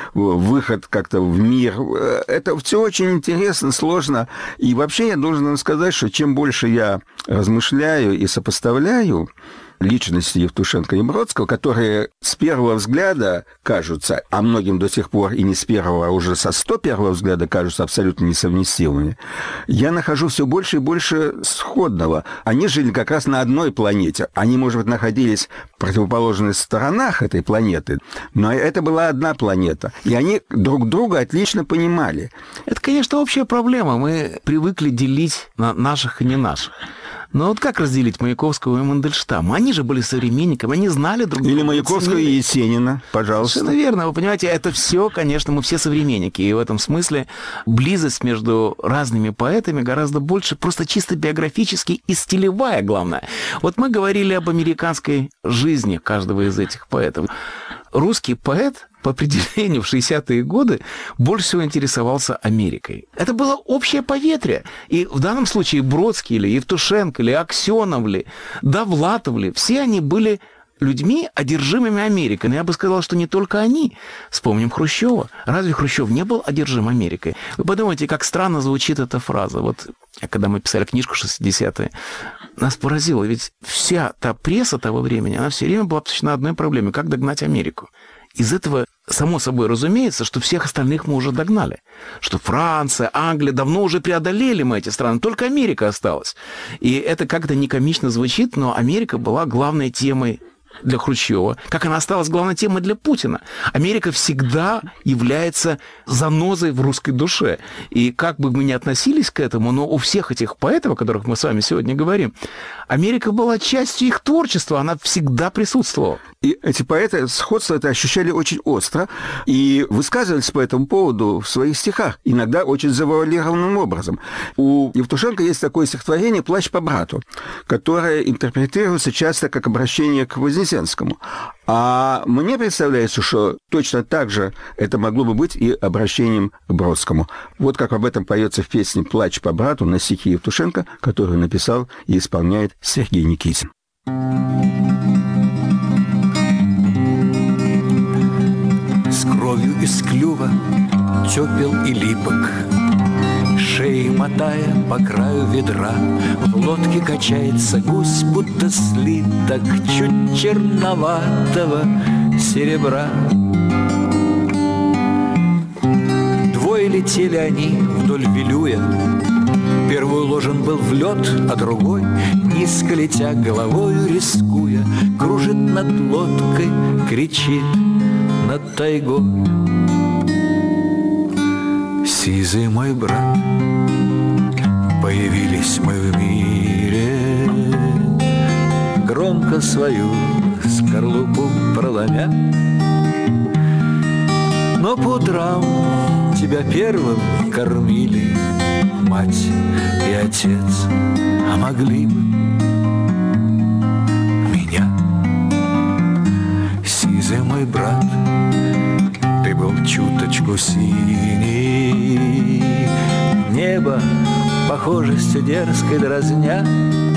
выход как-то в мир. Это все очень интересно, сложно. И вообще я должен вам сказать, что чем больше я размышляю и сопоставляю личности Евтушенко и Бродского, которые с первого взгляда кажутся, а многим до сих пор и не с первого, а уже со 101-го взгляда кажутся абсолютно несовместимыми, я нахожу все больше и больше сходного. Они жили как раз на одной планете. Они, может быть, находились в противоположных сторонах этой планеты, но это была одна планета. И они друг друга отлично понимали. Это, конечно, общая проблема. Мы привыкли делить на наших и не наших. Но вот как разделить Маяковского и Мандельштама? Они же были современниками, они знали друг друга. Или Маяковского и Есенина, пожалуйста. Совершенно верно. Вы понимаете, это все, конечно, мы все современники. И в этом смысле близость между разными поэтами гораздо больше, просто чисто биографически и стилевая, главное. Вот мы говорили об американской жизни каждого из этих поэтов. Русский поэт по определению в 60-е годы больше всего интересовался Америкой. Это было общее поветрие. И в данном случае Бродский или Евтушенко, или Аксенов, или Довлатов, ли, все они были людьми, одержимыми Америкой. Но я бы сказал, что не только они. Вспомним Хрущева. Разве Хрущев не был одержим Америкой? Вы подумайте, как странно звучит эта фраза. Вот когда мы писали книжку 60-е, нас поразило. Ведь вся та пресса того времени, она все время была посвящена одной проблеме. Как догнать Америку? Из этого, само собой разумеется, что всех остальных мы уже догнали. Что Франция, Англия, давно уже преодолели мы эти страны, только Америка осталась. И это как-то не комично звучит, но Америка была главной темой для Хрущева, как она осталась главной темой для Путина. Америка всегда является занозой в русской душе. И как бы мы ни относились к этому, но у всех этих поэтов, о которых мы с вами сегодня говорим, Америка была частью их творчества, она всегда присутствовала. И эти поэты сходство это ощущали очень остро и высказывались по этому поводу в своих стихах, иногда очень завуалированным образом. У Евтушенко есть такое стихотворение «Плач по брату», которое интерпретируется часто как обращение к Вознесенскому. А мне представляется, что точно так же это могло бы быть и обращением к Бродскому. Вот как об этом поется в песне «Плач по брату» на стихи Евтушенко, которую написал и исполняет Сергей Никитин. С кровью из клюва тёпел и липок, шеей мотая по краю ведра, в лодке качается гусь, будто слиток чуть черноватого серебра. Двое летели они вдоль Вилюя, первый уложен был в лед, а другой, низко летя головою, рискуя, кружит над лодкой, кричит над тайгой. Сизый мой брат, появились мы в мире, громко свою скорлупу проломя. Но по утрам тебя первым кормили мать и отец, а могли бы меня. Сизый мой брат, ты был чуточку синий, небо похожестью дерзкой дразня.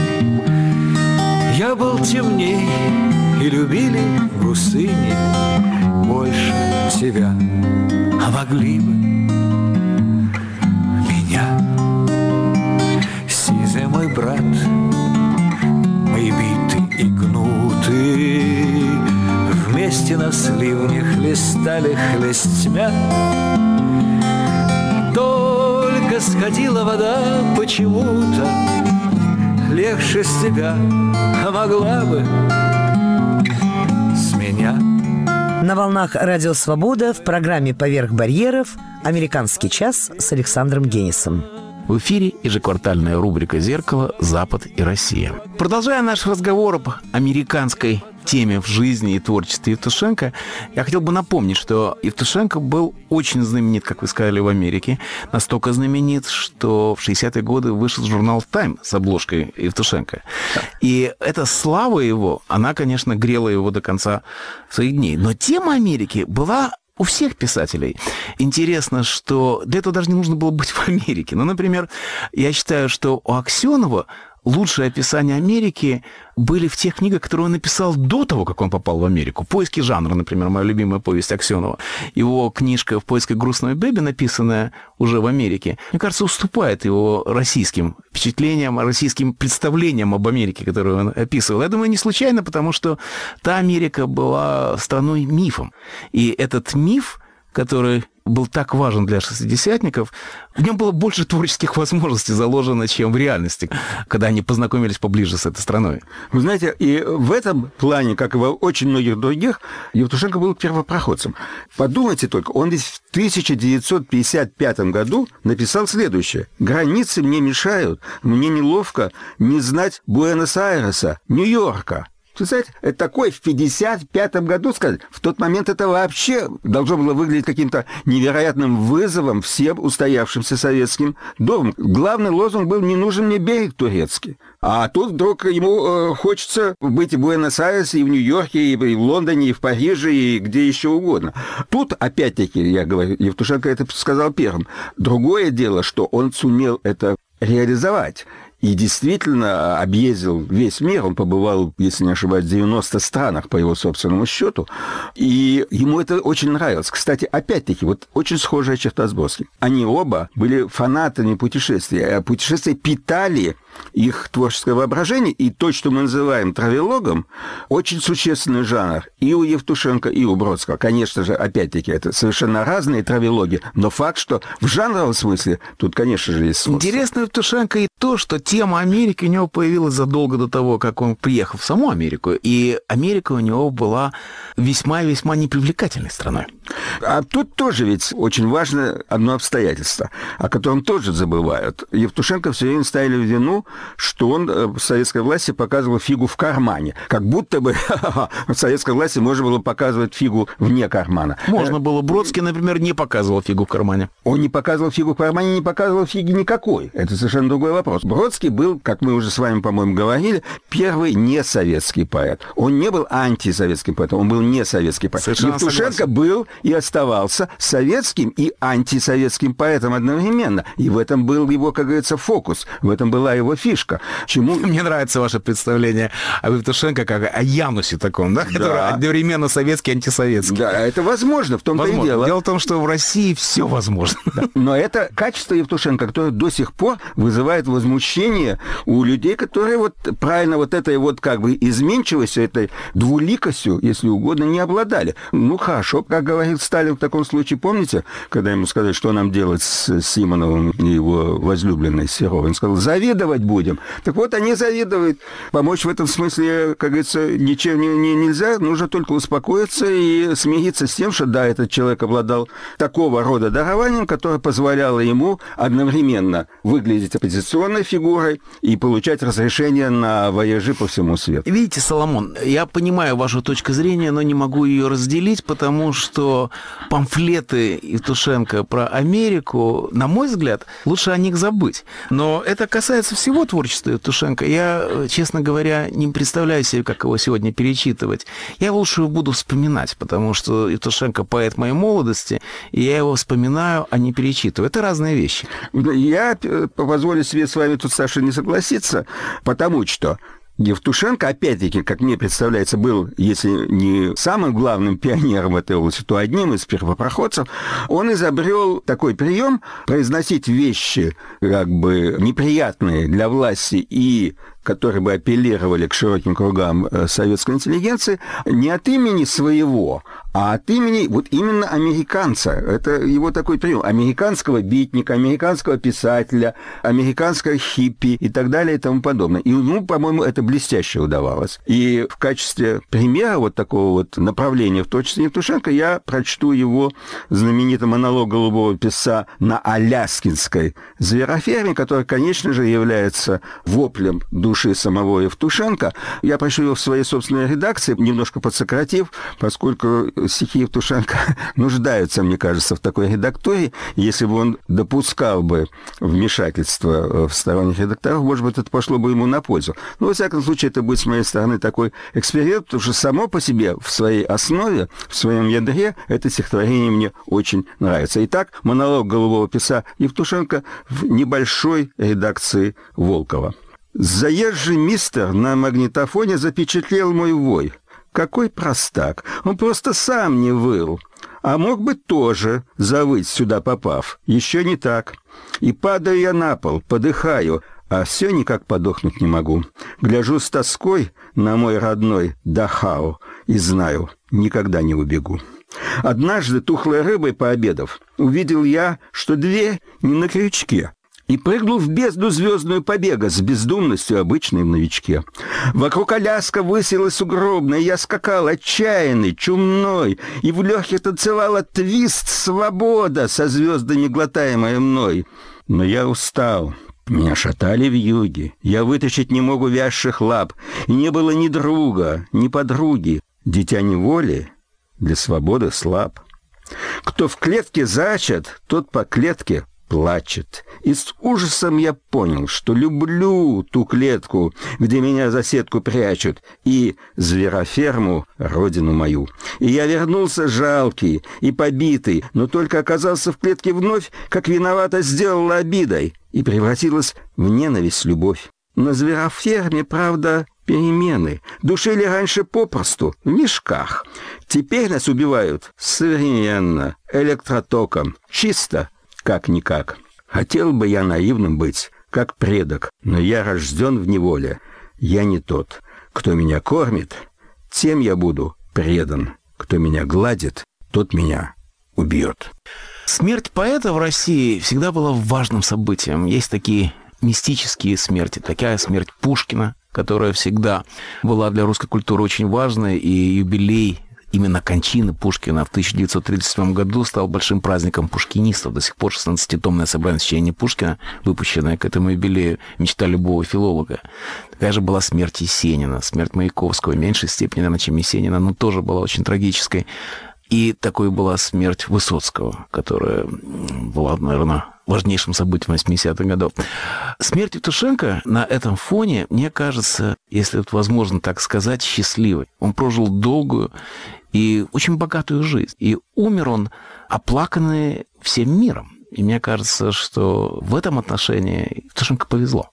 Я был темней, и любили гусыни больше тебя, а могли бы меня. Сизый мой брат, мы биты и гнуты, вместе на сливнях листали хлестьмя. Только сходила вода почему-то легче с тебя, а могла бы с меня. На волнах Радио Свобода в программе «Поверх барьеров» «Американский час» с Александром Генисом. В эфире ежеквартальная рубрика «Зеркало. Запад и Россия». Продолжая наш разговор об американской теме в жизни и творчестве Евтушенко, я хотел бы напомнить, что Евтушенко был очень знаменит, как вы сказали, в Америке. Настолько знаменит, что в 60-е годы вышел журнал «Тайм» с обложкой Евтушенко. И эта слава его, она, конечно, грела его до конца своих дней. Но тема Америки была у всех писателей. Интересно, что для этого даже не нужно было быть в Америке. Ну, например, я считаю, что у Аксенова лучшие описания Америки были в тех книгах, которые он написал до того, как он попал в Америку. «Поиски жанра», например, моя любимая повесть Аксенова. Его книжка «В поисках грустного Бэби», написанная уже в Америке, мне кажется, уступает его российским впечатлениям, российским представлениям об Америке, которую он описывал. Я думаю, не случайно, потому что та Америка была страной-мифом. И этот миф, который был так важен для шестидесятников, в нем было больше творческих возможностей заложено, чем в реальности, когда они познакомились поближе с этой страной. Вы знаете, и в этом плане, как и во очень многих других, Евтушенко был первопроходцем. Подумайте только, он ведь в 1955 году написал следующее. «Границы мне мешают, мне неловко не знать Буэнос-Айреса, Нью-Йорка». Представляете, это такое в 1955 году сказать. В тот момент это вообще должно было выглядеть каким-то невероятным вызовом всем устоявшимся советским домам. Главный лозунг был «Не нужен мне берег турецкий». А тут вдруг ему хочется быть и в Буэнос-Айресе, и в Нью-Йорке, и в Лондоне, и в Париже, и где еще угодно. Тут, опять-таки, я говорю, Евтушенко это сказал первым. Другое дело, что он сумел это реализовать. И действительно объездил весь мир. Он побывал, если не ошибаюсь, в 90 странах по его собственному счету. И ему это очень нравилось. Кстати, опять-таки, вот очень схожая черта с Бродским. Они оба были фанатами путешествий. А путешествия питали их творческое воображение. И то, что мы называем травелогом, очень существенный жанр и у Евтушенко, и у Бродского. Конечно же, опять-таки, это совершенно разные травелоги. Но факт, что в жанровом смысле тут, конечно же, есть сходство. Интересно Евтушенко и то, что тема Америки у него появилась задолго до того, как он приехал в саму Америку. И Америка у него была весьма-весьма непривлекательной страной. А тут тоже ведь очень важно одно обстоятельство, о котором тоже забывают. Евтушенко все время ставили в вину, что он в советской власти показывал фигу в кармане. Как будто бы в советской власти можно было показывать фигу вне кармана. Можно было. Бродский, например, не показывал фигу в кармане. Он не показывал фигу в кармане, не показывал фиги никакой. Это совершенно другой вопрос. Бродский был, как мы уже с вами, по-моему, говорили, первый несоветский поэт. Он не был антисоветским поэтом, он был несоветский поэт. Совершенно Евтушенко согласен. был и оставался советским и антисоветским поэтом одновременно. И в этом был его, как говорится, фокус. В этом была его фишка. Чему... Мне нравится ваше представление об Евтушенко как о Янусе таком, да? Который одновременно советский и антисоветский. Да, это возможно, в том-то и дело. Дело в том, что в России все возможно. Да. Но это качество Евтушенко, которое до сих пор вызывает возмущение у людей, которые вот правильно вот этой вот как бы изменчивостью, этой двуликостью, если угодно, не обладали. Ну, хорошо, как говорил Сталин в таком случае, помните, когда ему сказали, что нам делать с Симоновым и его возлюбленной Серовой? Он сказал, завидовать завидовать будем. Так вот, они завидуют. Помочь в этом смысле, как говорится, ничем нельзя. Нужно только успокоиться и смириться с тем, что да, этот человек обладал такого рода дарованием, которое позволяло ему одновременно выглядеть оппозиционной фигурой и получать разрешение на вояжи по всему свету. Видите, Соломон, я понимаю вашу точку зрения, но не могу ее разделить, потому что памфлеты Евтушенко про Америку, на мой взгляд, лучше о них забыть. Но это касается всего творчества Евтушенко. Я, честно говоря, не представляю себе, как его сегодня перечитывать. Я лучше его буду вспоминать, потому что Евтушенко поэт моей молодости, и я его вспоминаю, а не перечитываю. Это разные вещи. Я позволю себе с вами тут, Саша, не согласиться, потому что Евтушенко, опять-таки, как мне представляется, был, если не самым главным пионером в этой области, то одним из первопроходцев. Он изобрел такой прием произносить вещи, как бы неприятные для власти и которые бы апеллировали к широким кругам советской интеллигенции, не от имени своего, а от имени вот именно американца. Это его такой прием. Американского битника, американского писателя, американского хиппи и так далее и тому подобное. И ему, по-моему, это блестяще удавалось. И в качестве примера вот такого вот направления в творчестве Евтушенко я прочту его знаменитый монолог Голубого писца на аляскинской звероферме, который, конечно же, является воплем души самого Евтушенко. Я прочту его в своей собственной редакции, немножко подсократив, поскольку стихи Евтушенко нуждаются, мне кажется, в такой редактуре. Если бы он допускал бы вмешательство в сторонних редакторов, может быть, это пошло бы ему на пользу. Но, во всяком случае, это будет с моей стороны такой эксперимент, потому что само по себе, в своей основе, в своем ядре, это стихотворение мне очень нравится. Итак, монолог Голубого писца Евтушенко в небольшой редакции Волкова. Заезжий мистер на магнитофоне запечатлел мой вой. Какой простак! Он просто сам не выл. А мог бы тоже завыть сюда попав. Еще не так. И падаю я на пол, подыхаю, а все никак подохнуть не могу. Гляжу с тоской на мой родной Дахау и знаю, никогда не убегу. Однажды, тухлой рыбой пообедав, увидел я, что дверь не на крючке, и прыгнул в бездну звездную побега с бездумностью обычной в новичке. Вокруг Аляска высилась угробная, я скакал отчаянный, чумной, и в легких танцевала твист «Свобода» со звездами, глотаемая мной. Но я устал. Меня шатали вьюги, я вытащить не могу вязших лап, и не было ни друга, ни подруги. Дитя неволи для свободы слаб. Кто в клетке зачат, тот по клетке плачет. И с ужасом я понял, что люблю ту клетку, где меня за сетку прячут, и звероферму, родину мою. И я вернулся жалкий и побитый, но только оказался в клетке вновь, как виновато сделала обидой, и превратилась в ненависть, любовь. На звероферме, правда, перемены. Душили раньше попросту, в мешках. Теперь нас убивают современно, электротоком, чисто, как-никак. Хотел бы я наивным быть, как предок, но я рожден в неволе. Я не тот. Кто меня кормит, тем я буду предан. Кто меня гладит, тот меня убьет. Смерть поэта в России всегда была важным событием. Есть такие мистические смерти. Такая смерть Пушкина, которая всегда была для русской культуры очень важной, и юбилей именно кончины Пушкина в 1937 году стал большим праздником пушкинистов. До сих пор 16-томное собрание сочинений Пушкина, выпущенное к этому юбилею, мечта любого филолога. Такая же была смерть Есенина, смерть Маяковского, в меньшей степени, наверное, чем Есенина, но тоже была очень трагической. И такой была смерть Высоцкого, которая была, наверное, важнейшим событием 80-х годов. Смерть Евтушенко на этом фоне, мне кажется, если это возможно так сказать, счастливой. Он прожил долгую и очень богатую жизнь. И умер он оплаканный всем миром. И мне кажется, что в этом отношении Евтушенко повезло.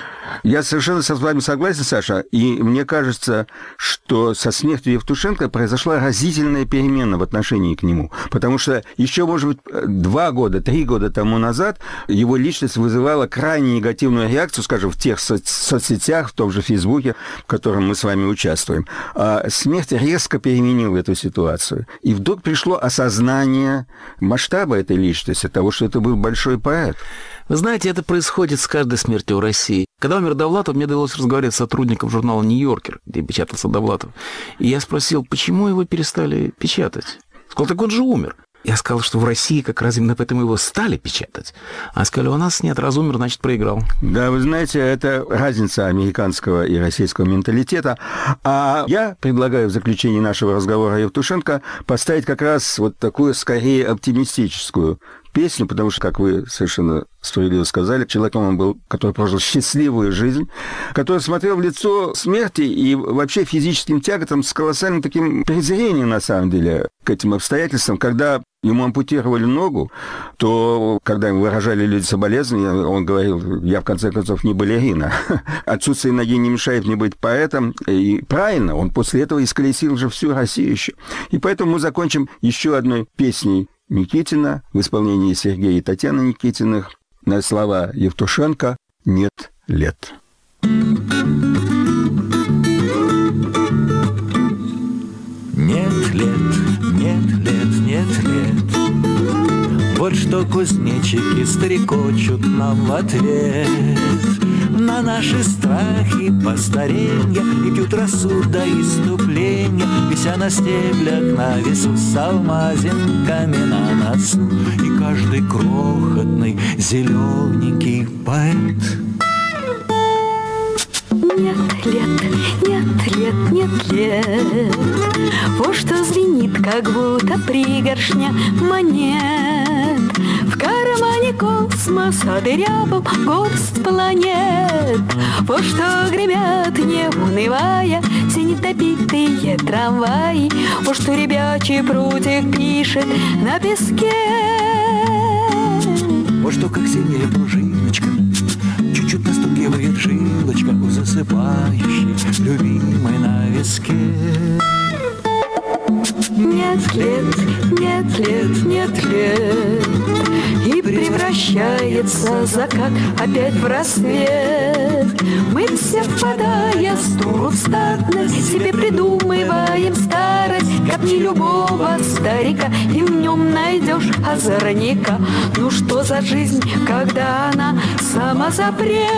Я совершенно с вами согласен, Саша, и мне кажется, что со смертью Евтушенко произошла разительная перемена в отношении к нему, потому что еще, может быть, 2 года, 3 года тому назад его личность вызывала крайне негативную реакцию, скажем, в тех соцсетях, в том же Фейсбуке, в котором мы с вами участвуем. А смерть резко переменила эту ситуацию, и вдруг пришло осознание масштаба этой личности, того, что это был большой поэт. Вы знаете, это происходит с каждой смертью в России. Когда умер Довлатов, мне довелось разговаривать с сотрудником журнала «Нью-Йоркер», где печатался Довлатов. И я спросил, почему его перестали печатать? Сказал, так он же умер. Я сказал, что в России как раз именно поэтому его стали печатать. А сказали, у нас нет, раз умер, значит, проиграл. Да, вы знаете, это разница американского и российского менталитета. А я предлагаю в заключении нашего разговора Евтушенко поставить как раз вот такую, скорее, оптимистическую песню, потому что, как вы совершенно справедливо сказали, человеком он был, который прожил счастливую жизнь, который смотрел в лицо смерти и вообще физическим тяготам с колоссальным таким презрением, на самом деле, к этим обстоятельствам. Когда ему ампутировали ногу, то, когда ему выражали люди соболезнования, он говорил, я, в конце концов, не балерина. Отсутствие ноги не мешает мне быть поэтом. И правильно, он после этого исколесил уже всю Россию еще. И поэтому мы закончим еще одной песней Никитина в исполнении Сергея и Татьяны Никитиных на слова Евтушенко «Нет лет». Нет лет, нет лет, нет лет. Вот что кузнечики стрекочут нам в ответ на наши страхи постаренья и пьют росу до иступления, вися на стеблях на весу с алмазинками на носу. И каждый крохотный зелененький поэт. Нет лет, нет лет, нет лет. Вот что звенит, как будто пригоршня монет. В кармане космоса дырявом горсть планет. Вот что гремят, не унывая, все недопитые трамваи. Вот что ребячий прутик пишет на песке. Вот что, как синяя пружиночка, чуть-чуть настукивает жилочка у засыпающей любимой на виске. Нет лет, нет лет, нет лет. И превращается закат опять в рассвет. Мы все, впадая с туру в статность, себе придумываем старость, как не любого старика, и в нем найдешь озорника. Ну что за жизнь, когда она самозапрет,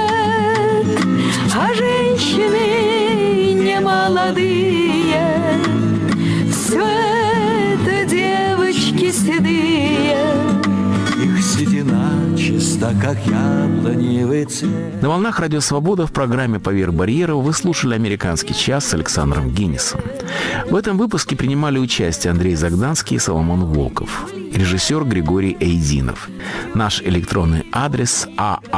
а женщины не молодые, все это девочки седые. Их седина чиста, как яблоневый цвет. На волнах Радио Свобода в программе «Поверх барьеров» вы слушали «Американский час» с Александром Генисом. В этом выпуске принимали участие Андрей Загданский и Соломон Волков. Режиссер Григорий Эйдинов. Наш электронный адрес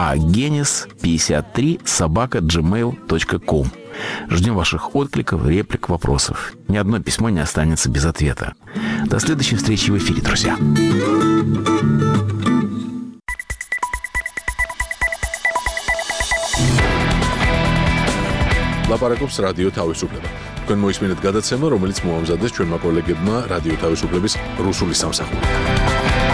aagenis53@gmail.com. Ждем ваших откликов, реплик, вопросов. Ни одно письмо не останется без ответа. До следующей встречи в эфире, друзья. ლაპარაკობს რადიო თავისუფლება. თქვენ მოისმინეთ გადაცემა, რომელიც მოამზადეს ჩვენმა კოლეგებმა რადიო თავისუფლების რუსული სამსახური.